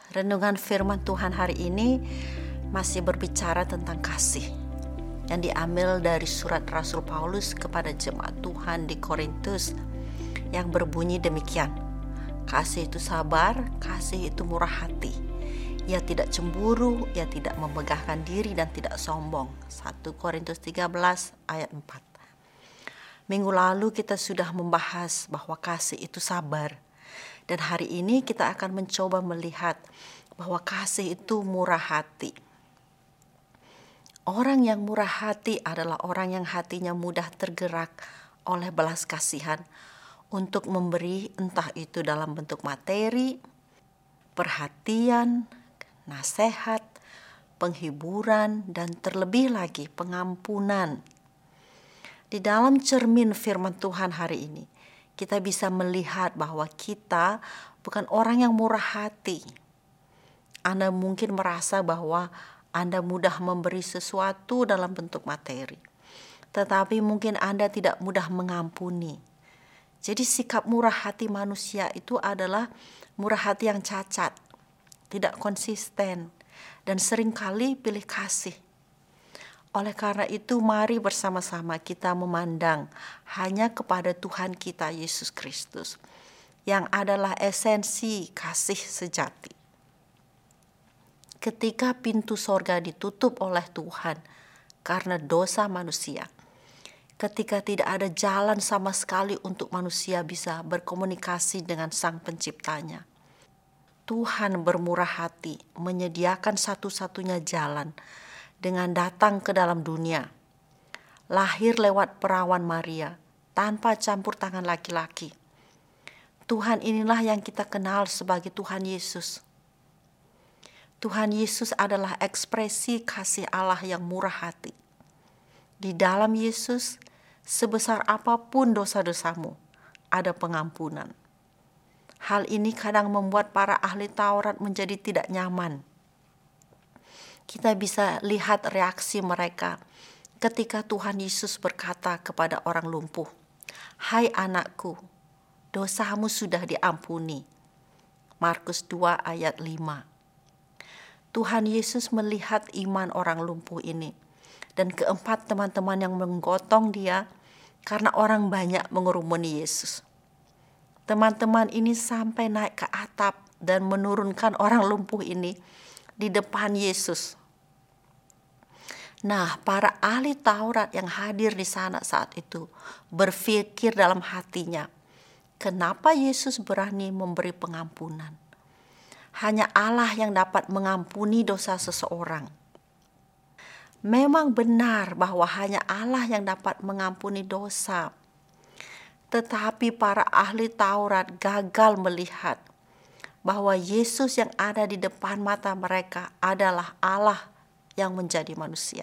Renungan firman Tuhan hari ini masih berbicara tentang kasih yang diambil dari surat Rasul Paulus kepada jemaat Tuhan di Korintus yang berbunyi demikian. Kasih itu sabar, kasih itu murah hati. Ia tidak cemburu, ia tidak memegahkan diri dan tidak sombong. 1 Korintus 13 ayat 4. Minggu lalu kita sudah membahas bahwa kasih itu sabar. Dan hari ini kita akan mencoba melihat bahwa kasih itu murah hati. Orang yang murah hati adalah orang yang hatinya mudah tergerak oleh belas kasihan untuk memberi, entah itu dalam bentuk materi, perhatian, nasihat, penghiburan, dan terlebih lagi pengampunan. Di dalam cermin firman Tuhan hari ini, kita bisa melihat bahwa kita bukan orang yang murah hati. Anda mungkin merasa bahwa Anda mudah memberi sesuatu dalam bentuk materi, tetapi mungkin Anda tidak mudah mengampuni. Jadi sikap murah hati manusia itu adalah murah hati yang cacat, tidak konsisten, dan seringkali pilih kasih. Oleh karena itu, mari bersama-sama kita memandang hanya kepada Tuhan kita Yesus Kristus, yang adalah esensi kasih sejati. Ketika pintu sorga ditutup oleh Tuhan karena dosa manusia, ketika tidak ada jalan sama sekali untuk manusia bisa berkomunikasi dengan Sang Penciptanya, Tuhan bermurah hati menyediakan satu-satunya jalan dengan datang ke dalam dunia, lahir lewat perawan Maria tanpa campur tangan laki-laki. Tuhan inilah yang kita kenal sebagai Tuhan Yesus. Tuhan Yesus adalah ekspresi kasih Allah yang murah hati. Di dalam Yesus, sebesar apapun dosa-dosamu, ada pengampunan. Hal ini kadang membuat para ahli Taurat menjadi tidak nyaman. Kita bisa lihat reaksi mereka ketika Tuhan Yesus berkata kepada orang lumpuh, "Hai anakku, dosamu sudah diampuni." Markus 2 ayat 5. Tuhan Yesus melihat iman orang lumpuh ini dan keempat teman-teman yang menggotong dia karena orang banyak mengurumuni Yesus. Teman-teman ini sampai naik ke atap dan menurunkan orang lumpuh ini di depan Yesus. Nah, para ahli Taurat yang hadir di sana saat itu berpikir dalam hatinya, kenapa Yesus berani memberi pengampunan? Hanya Allah yang dapat mengampuni dosa seseorang. Memang benar bahwa hanya Allah yang dapat mengampuni dosa. Tetapi para ahli Taurat gagal melihat bahwa Yesus yang ada di depan mata mereka adalah Allah yang menjadi manusia.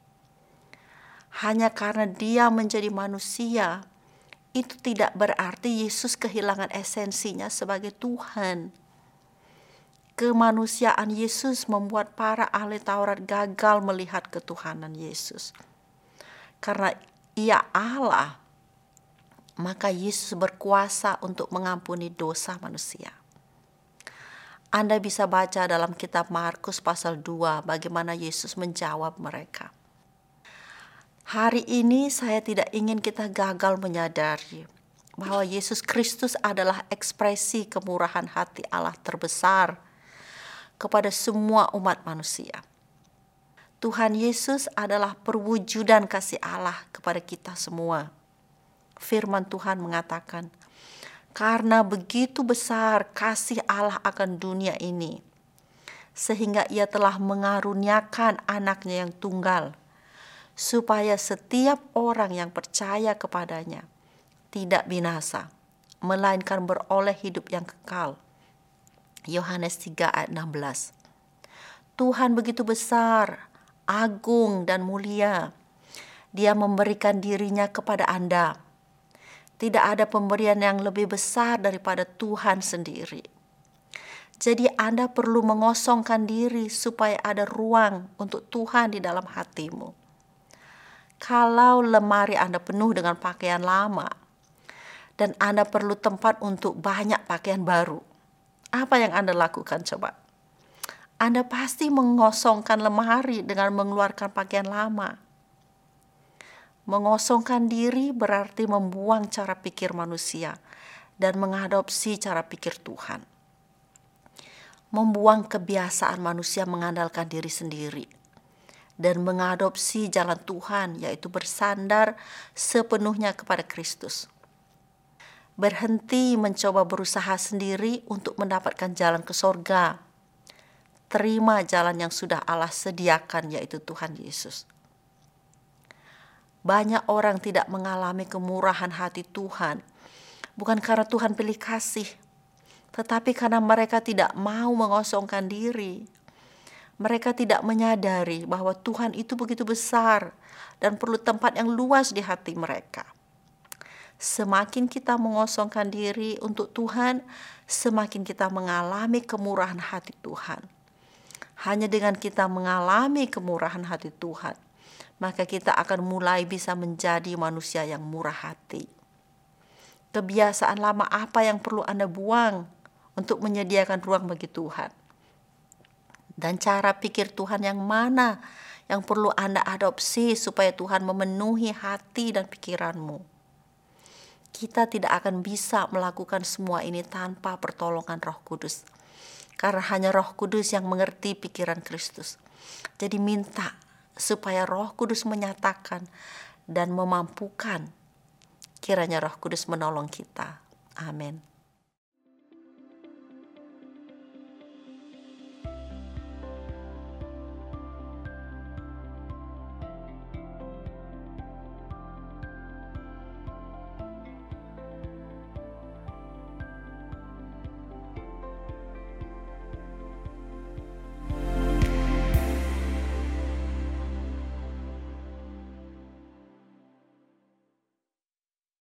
Hanya karena dia menjadi manusia, itu tidak berarti Yesus kehilangan esensinya sebagai Tuhan. Kemanusiaan Yesus membuat para ahli Taurat gagal melihat ketuhanan Yesus. Karena ia Allah, maka Yesus berkuasa untuk mengampuni dosa manusia. Anda bisa baca dalam kitab Markus pasal 2 bagaimana Yesus menjawab mereka. Hari ini saya tidak ingin kita gagal menyadari bahwa Yesus Kristus adalah ekspresi kemurahan hati Allah terbesar kepada semua umat manusia. Tuhan Yesus adalah perwujudan kasih Allah kepada kita semua. Firman Tuhan mengatakan, karena begitu besar kasih Allah akan dunia ini, sehingga ia telah mengaruniakan anaknya yang tunggal, supaya setiap orang yang percaya kepadanya tidak binasa, melainkan beroleh hidup yang kekal. Yohanes 3 ayat 16. Tuhan begitu besar, agung dan mulia. Dia memberikan dirinya kepada Anda. Tidak ada pemberian yang lebih besar daripada Tuhan sendiri. Jadi Anda perlu mengosongkan diri supaya ada ruang untuk Tuhan di dalam hatimu. Kalau lemari Anda penuh dengan pakaian lama dan Anda perlu tempat untuk banyak pakaian baru, apa yang Anda lakukan coba? Anda pasti mengosongkan lemari dengan mengeluarkan pakaian lama. Mengosongkan diri berarti membuang cara pikir manusia dan mengadopsi cara pikir Tuhan. Membuang kebiasaan manusia mengandalkan diri sendiri dan mengadopsi jalan Tuhan, yaitu bersandar sepenuhnya kepada Kristus. Berhenti mencoba berusaha sendiri untuk mendapatkan jalan ke sorga. Terima jalan yang sudah Allah sediakan, yaitu Tuhan Yesus. Banyak orang tidak mengalami kemurahan hati Tuhan, bukan karena Tuhan pilih kasih, tetapi karena mereka tidak mau mengosongkan diri. Mereka tidak menyadari bahwa Tuhan itu begitu besar dan perlu tempat yang luas di hati mereka. Semakin kita mengosongkan diri untuk Tuhan, semakin kita mengalami kemurahan hati Tuhan. Hanya dengan kita mengalami kemurahan hati Tuhan, maka kita akan mulai bisa menjadi manusia yang murah hati. Kebiasaan lama apa yang perlu Anda buang untuk menyediakan ruang bagi Tuhan? Dan cara pikir Tuhan yang mana yang perlu Anda adopsi supaya Tuhan memenuhi hati dan pikiranmu? Kita tidak akan bisa melakukan semua ini tanpa pertolongan Roh Kudus. Karena hanya Roh Kudus yang mengerti pikiran Kristus. Jadi minta supaya Roh Kudus menyatakan dan memampukan. Kiranya Roh Kudus menolong kita. Amin.